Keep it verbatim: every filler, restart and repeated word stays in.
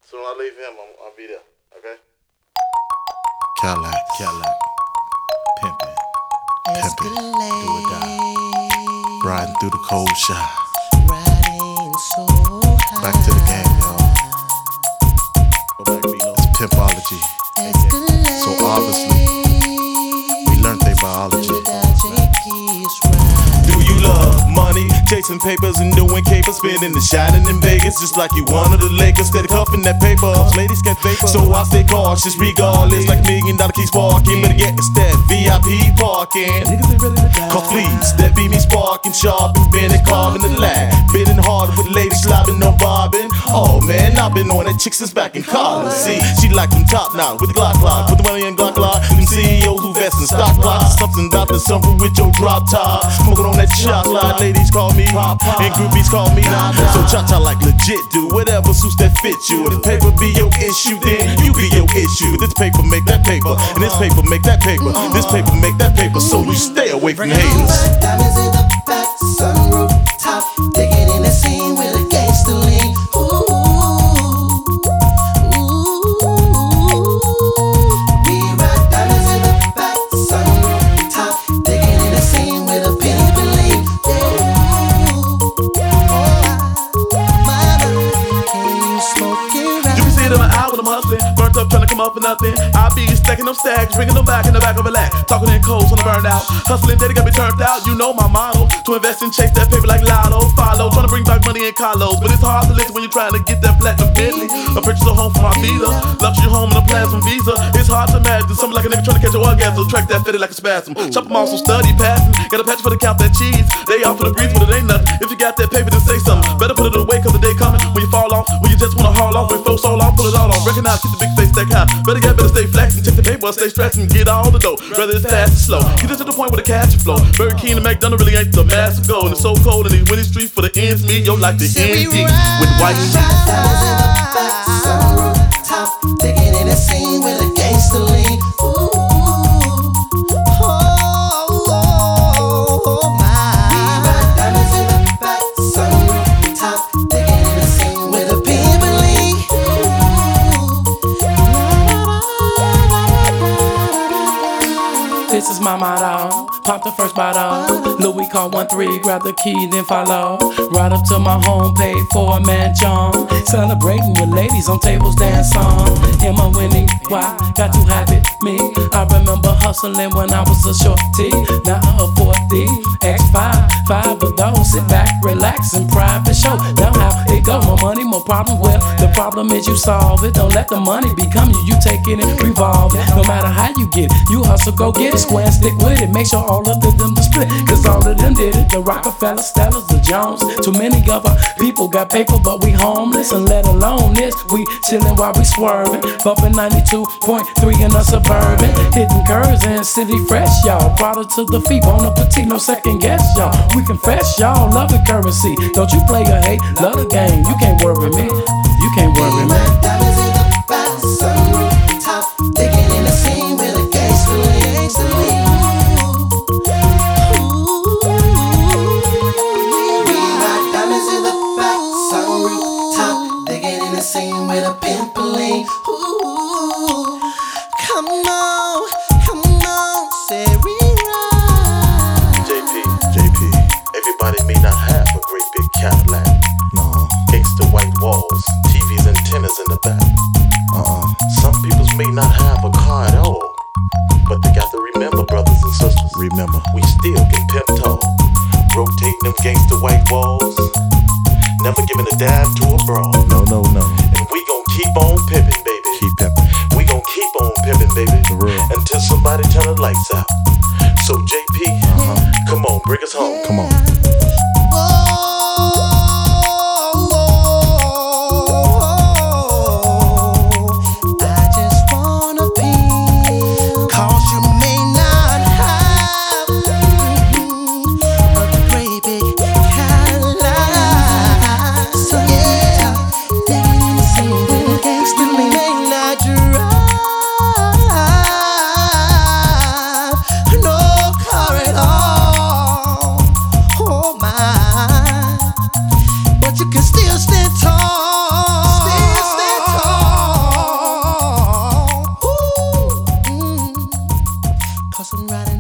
Soon as I leave him, I'm, I'll be there, okay? Cadillac, Cadillac, pimpin', pimpin', do or die, riding through the cold shot. Back to the game, y'all. It's pimpology. So obviously, we learned they biology. Do you love money? Chasing papers and doing capers, spinning and shining in Vegas, just like you one of the Lakers. Steady cuffing that paper, ladies catch paper, so I stay cautious regardless. Like a million dollar keys sparking, better get it's that V I P parking. Cause please, that be me sparking, sharp and bending, carving the lag, bidding hard with ladies slobbing, no bobbing. Oh man, I've been on that chick since back in college. See, she like them top notch with the Glock Glock, with the money in Glock Glock. Them C E Os who vest in stock blocks, something about the summer with your drop top, smoking on that chocolate. Ladies call me Pop, and groupies call me Nah. So cha-cha like legit, do whatever suits that fit you. If paper be your issue, then you be your issue. This paper make that paper, and this paper make that paper. This paper make that paper, so you stay away from haters. Diamonds in the back, sunroof top, digging in the scene with a gangster lean. Ooh, ooh. We ride diamonds in the back, sunroof top, digging in the scene with a pimp and lean. You can see it in my eye when I'm hustling, burnt up trying to come up for nothing. I be stacking up stacks, bringing them back in the back of a lack, talking in codes on the burned out, hustling daddy got me turned out. You know my motto, to invest and chase that paper like Lotto. Follow, trying to bring back money in Carlos, but it's hard to listen when you're trying to get that platinum Bentley. A purchase a home for my visa, luxury home and a plasma visa. It's hard to imagine something like a nigga trying to catch an orgasm, track that fitted like a spasm. Chop them off some study passing, got a patch for the count that cheese. They off for the breeze, but it ain't nothing. If you got that paper, then say something. Better put it away, cause the day coming when you fall off, when you just wanna haul off, when folks all off, pull it all off. Recognize, keep the big face stack high. Better get better stay flex and take the paper, stay stressed and get all the dough. Whether it's fast or slow, get it to the point where the cash flow. Burger King and McDonald's really ain't the massive goal. And it's so cold in these windy streets for the ends meet. Yo, like the N D with white sheets. Diamonds in the back, sunroof top, digging in the scene with a gangster lean. Ooh, oh, oh, my. We ride diamonds in the back, sunroof top, digging in the scene with a pimp and lean. This is my motto, pop the first bottle. Louis call one three, grab the key, then follow. Right up to my home, paid for a mansion. Celebrating with ladies on tables, dance on. Am I winning? Why? Got to have it, me. I remember hustling when I was a shorty. Now I afford the X five, five of those. Sit back, relax, and private show. Now how it go, more money, more problems. Well, the problem is you solve it. Don't let the money become you, you take it and revolve it. No matter how you get it, you hustle, go get it. Square and stick with it, make sure all of them to split. Cause all of them did it. The Rockefeller, Stellas, the Jones. Too many of our people got paper, but we homeless. And let alone this, we chillin' while we swerving. Bumpin' ninety-two point three in a Suburban. Hitting curves and city fresh, y'all. Product to the feet, on a petite, no second guess, y'all. We confess, y'all, love the currency. Don't you play or hate, love the game. You can't worry me, you can't worry me. Diamonds in the back, sunroof top, digging in the scene with a gangster lean. Sing with a pimply. Ooh, come on, come on, say we ride. J P, J P, everybody may not have a great big Cadillac. No, Gangsta white walls, T Vs, antennas in the back. uh-uh. Some peoples may not have a car at all, but they got to remember, brothers and sisters, Remember, we still get pimped tall. Rotating them gangsta white walls, never giving a dime to a bra. no, no, no. And we gon' keep on pimpin', baby. Keep pimping. We gon' keep on pimpin', baby. For real. Until somebody turn the lights out. So J P, Uh-huh. come on, bring us home. Come on. I just wanna be, 'cause you may not have a great big Cadillac. So yeah, digging in the scene with a gangster lean. You may not drive no car at all. from riding